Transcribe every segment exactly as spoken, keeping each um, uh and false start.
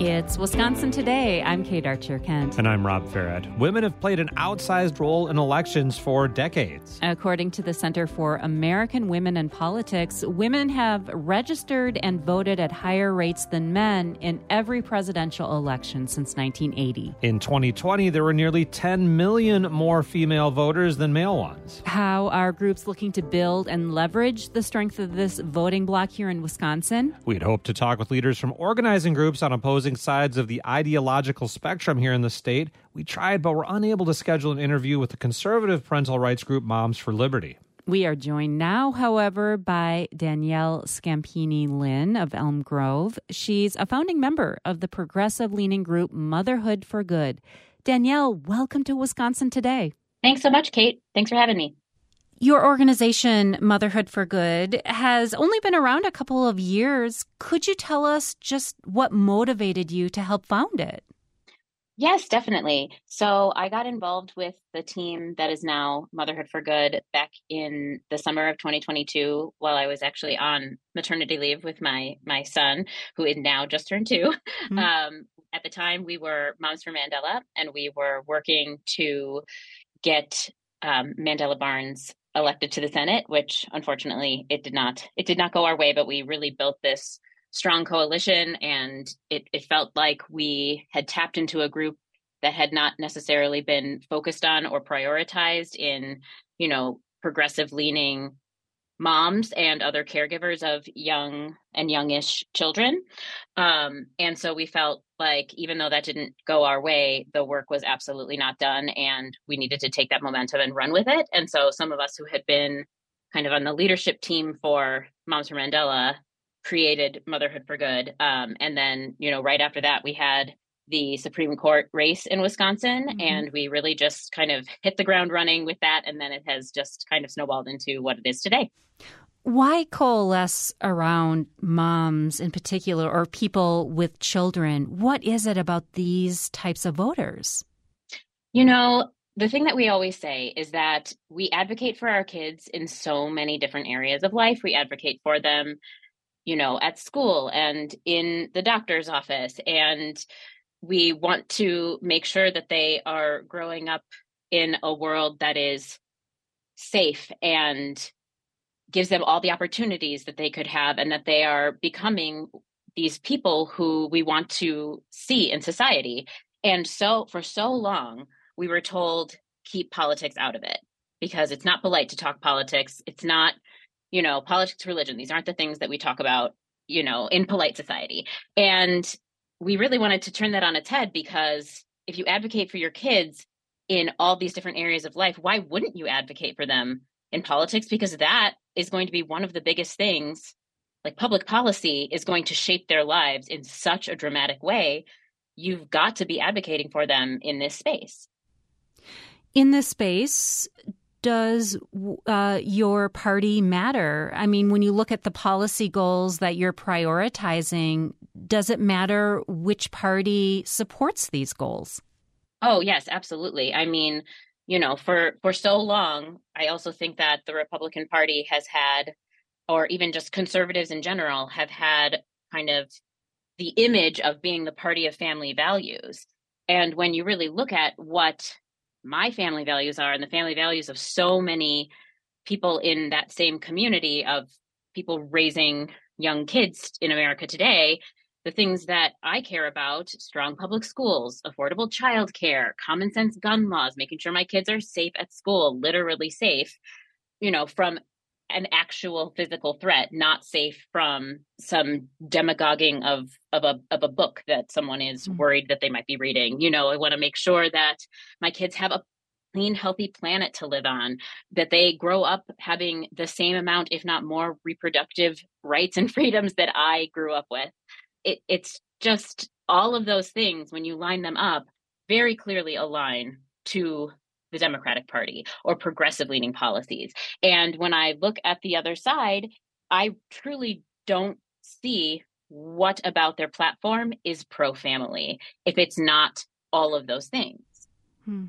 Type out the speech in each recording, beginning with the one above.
It's Wisconsin Today. I'm Kate Archer-Kent. And I'm Rob Farrett. Women have played an outsized role in elections for decades. According to the Center for American Women in Politics, women have registered and voted at higher rates than men in every presidential election since nineteen eighty. In twenty twenty, there were nearly ten million more female voters than male ones. How are groups looking to build and leverage the strength of this voting bloc here in Wisconsin? We'd hope to talk with leaders from organizing groups on opposing sides of the ideological spectrum here in the state. We tried, but were unable to schedule an interview with the conservative parental rights group Moms for Liberty. We are joined now, however, by Danielle Scampini-Lynn of Elm Grove. She's a founding member of the progressive-leaning group Motherhood for Good. Danielle, welcome to Wisconsin Today. Thanks so much, Kate. Thanks for having me. Your organization, Motherhood for Good, has only been around a couple of years. Could you tell us just what motivated you to help found it? Yes, definitely. So I got involved with the team that is now Motherhood for Good back in the summer of twenty twenty-two while I was actually on maternity leave with my my son, who is now just turned two. Mm-hmm. Um, at the time, we were Moms for Mandela, and we were working to get um, Mandela Barnes elected to the Senate, which unfortunately it did not. It did not go our way, but we really built this strong coalition, and it, it felt like we had tapped into a group that had not necessarily been focused on or prioritized in, you know, progressive leaning moms and other caregivers of young and youngish children. Um, and so we felt like even though that didn't go our way, the work was absolutely not done, and we needed to take that momentum and run with it. And so some of us who had been kind of on the leadership team for Moms for Mandela created Motherhood for Good. Um, and then, you know, right after that, we had the Supreme Court race in Wisconsin, mm-hmm. and we really just kind of hit the ground running with that. And then it has just kind of snowballed into what it is today. Why coalesce around moms in particular, or people with children? What is it about these types of voters? You know, the thing that we always say is that we advocate for our kids in so many different areas of life. We advocate for them, you know, at school and in the doctor's office. And we want to make sure that they are growing up in a world that is safe and gives them all the opportunities that they could have, and that they are becoming these people who we want to see in society. And so for so long, we were told, keep politics out of it because it's not polite to talk politics. It's not, you know, politics, religion. These aren't the things that we talk about, you know, in polite society. And we really wanted to turn that on its head, because if you advocate for your kids in all these different areas of life, why wouldn't you advocate for them in politics? Because that is going to be one of the biggest things. Like, public policy is going to shape their lives in such a dramatic way. You've got to be advocating for them in this space. In this space, does uh, your party matter? I mean, when you look at the policy goals that you're prioritizing, does it matter which party supports these goals? Oh, yes, absolutely. I mean, you know, for, for so long, I also think that the Republican Party has had, or even just conservatives in general, have had kind of the image of being the party of family values. And when you really look at what my family values are and the family values of so many people in that same community of people raising young kids in America today, the things that I care about: strong public schools, affordable childcare, common sense gun laws, making sure my kids are safe at school, literally safe, you know, from an actual physical threat, not safe from some demagoguing of of a of a book that someone is worried that they might be reading. You know, I want to make sure that my kids have a clean, healthy planet to live on, that they grow up having the same amount, if not more, reproductive rights and freedoms that I grew up with. It, it's just all of those things, when you line them up, very clearly align to the Democratic Party or progressive leaning policies. And when I look at the other side, I truly don't see what about their platform is pro-family if it's not all of those things. Hmm.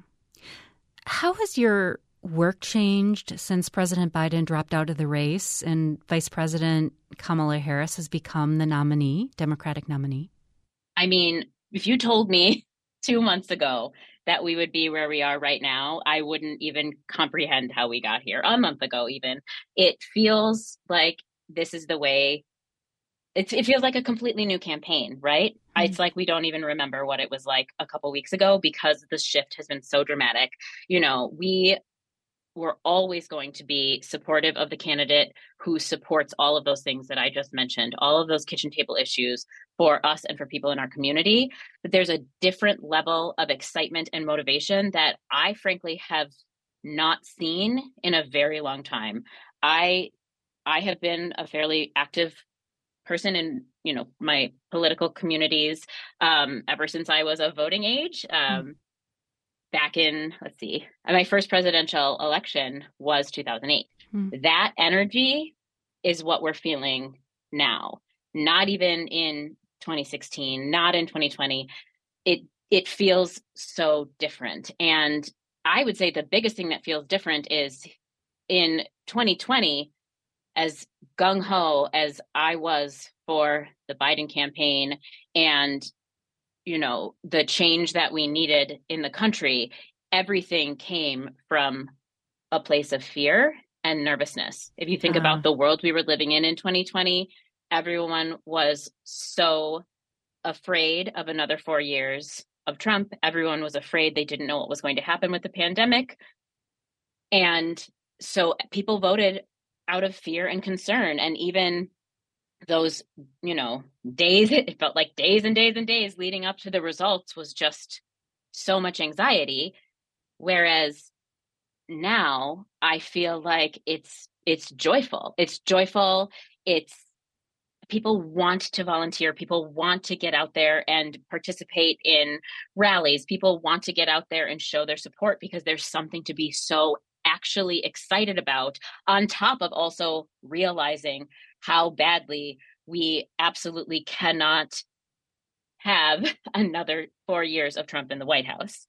How has your work changed since President Biden dropped out of the race and Vice President Kamala Harris has become the nominee, Democratic nominee? I mean, if you told me two months ago that we would be where we are right now, I wouldn't even comprehend how we got here. A month ago, even. It feels like this is the way. It, it feels like a completely new campaign, right? Mm-hmm. It's like we don't even remember what it was like a couple weeks ago because the shift has been so dramatic. You know, we were always going to be supportive of the candidate who supports all of those things that I just mentioned, all of those kitchen table issues for us and for people in our community. But there's a different level of excitement and motivation that I frankly have not seen in a very long time. I I have been a fairly active person in, you know, my political communities um, ever since I was of voting age. Um, mm. Back in, let's see, my first presidential election was two thousand eight. Mm. That energy is what we're feeling now. Not even in twenty sixteen, not in twenty twenty. It it feels so different. And I would say the biggest thing that feels different is in twenty twenty, as gung-ho as I was for the Biden campaign and, you know, the change that we needed in the country, everything came from a place of fear and nervousness. If you think uh-huh. about the world we were living in in twenty twenty, everyone was so afraid of another four years of Trump. Everyone was afraid. They didn't know what was going to happen with the pandemic. And so people voted out of fear and concern. And even those, you know, days, it felt like days and days and days leading up to the results was just so much anxiety. Whereas now I feel like it's, it's joyful. It's joyful. It's people want to volunteer. People want to get out there and participate in rallies. People want to get out there and show their support because there's something to be so actually excited about, on top of also realizing how badly we absolutely cannot have another four years of Trump in the White House.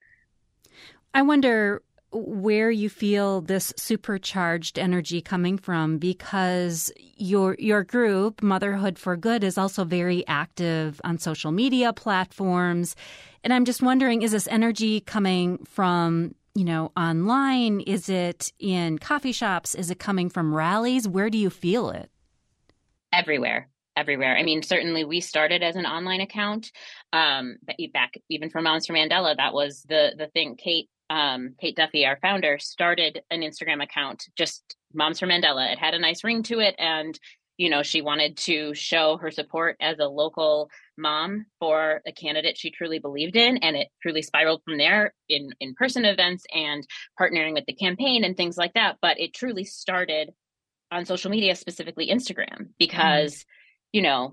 I wonder where you feel this supercharged energy coming from, because your your group, Motherhood for Good, is also very active on social media platforms. And I'm just wondering, is this energy coming from, you know, online? Is it in coffee shops? Is it coming from rallies? Where do you feel it? Everywhere. Everywhere. I mean, certainly we started as an online account. Um, back even for Moms for Mandela, that was the the thing. Kate um, Kate Duffy, our founder, started an Instagram account, just Moms for Mandela. It had a nice ring to it, and you know, she wanted to show her support as a local mom for a candidate she truly believed in, and it truly spiraled from there in in person events and partnering with the campaign and things like that. But it truly started on social media, specifically Instagram, because mm. you know,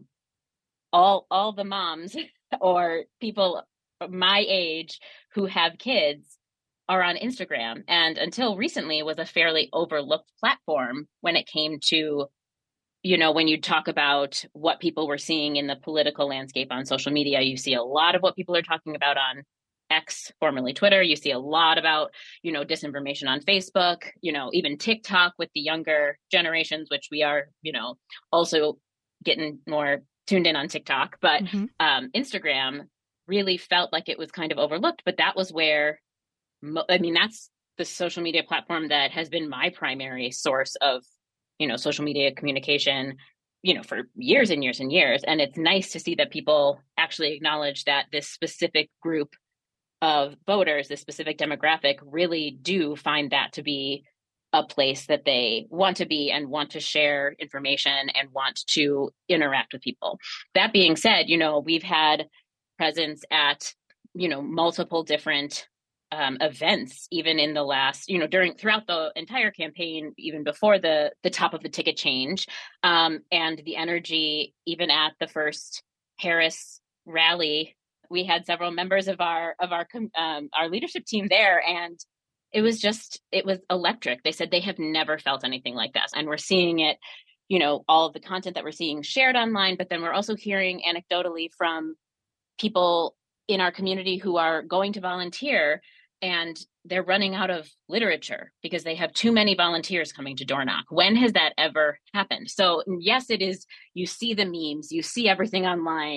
all all the moms or people my age who have kids are on Instagram, and until recently was a fairly overlooked platform when it came to, you know, when you talk about what people were seeing in the political landscape on social media. You see a lot of what people are talking about on X, formerly Twitter. You see a lot about, you know, disinformation on Facebook, you know, even TikTok with the younger generations, which we are, you know, also getting more tuned in on TikTok. But mm-hmm. um, Instagram really felt like it was kind of overlooked. But that was where, mo- I mean, that's the social media platform that has been my primary source of, you know, social media communication, you know, for years and years and years. And it's nice to see that people actually acknowledge that this specific group of voters, this specific demographic, really do find that to be a place that they want to be and want to share information and want to interact with people. That being said, you know, we've had presence at, you know, multiple different um, events, even in the last, you know, during throughout the entire campaign, even before the the top of the ticket change, um, and the energy, even at the first Harris rally, we had several members of our of our um, our leadership team there, and it was just it was electric. They said they have never felt anything like this, and we're seeing it, you know, all of the content that we're seeing shared online, but then we're also hearing anecdotally from people in our community who are going to volunteer, and they're running out of literature because they have too many volunteers coming to door knock. When has that ever happened? So yes, it is. You see the memes, you see everything online,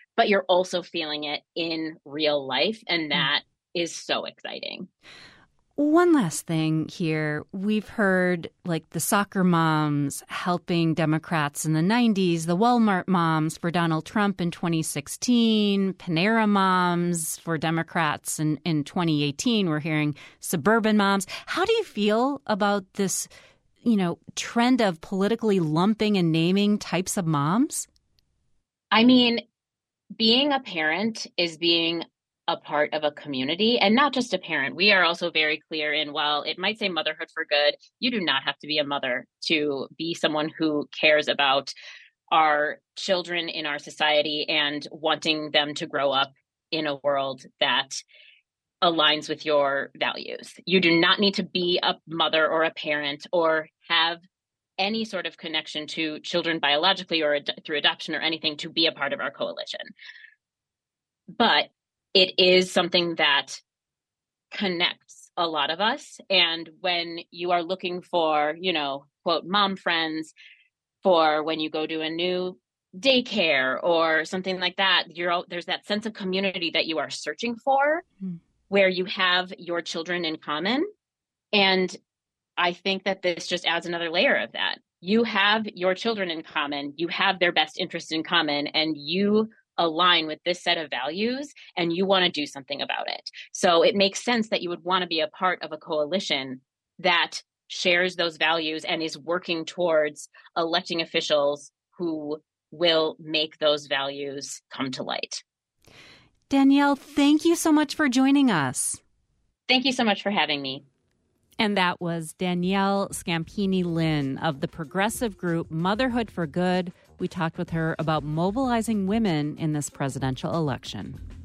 but you're also feeling it in real life. And that mm. is so exciting. One last thing here. We've heard like the soccer moms helping Democrats in the nineties, the Walmart moms for Donald Trump in twenty sixteen, Panera moms for Democrats in, in twenty eighteen. We're hearing suburban moms. How do you feel about this, you know, trend of politically lumping and naming types of moms? I mean, being a parent is being a part of a community, and not just a parent. We are also very clear in, while it might say motherhood for good, you do not have to be a mother to be someone who cares about our children in our society and wanting them to grow up in a world that aligns with your values. You do not need to be a mother or a parent or have any sort of connection to children biologically or ad- through adoption or anything to be a part of our coalition. But it is something that connects a lot of us. And when you are looking for, you know, quote, mom friends, for when you go to a new daycare or something like that, you're there's that sense of community that you are searching for, mm. where you have your children in common. And I think that this just adds another layer of that. You have your children in common, you have their best interest in common, and you align with this set of values and you want to do something about it. So it makes sense that you would want to be a part of a coalition that shares those values and is working towards electing officials who will make those values come to light. Danielle, thank you so much for joining us. Thank you so much for having me. And that was Danielle Scampini-Lynn of the progressive group Motherhood for Good. We talked with her about mobilizing women in this presidential election.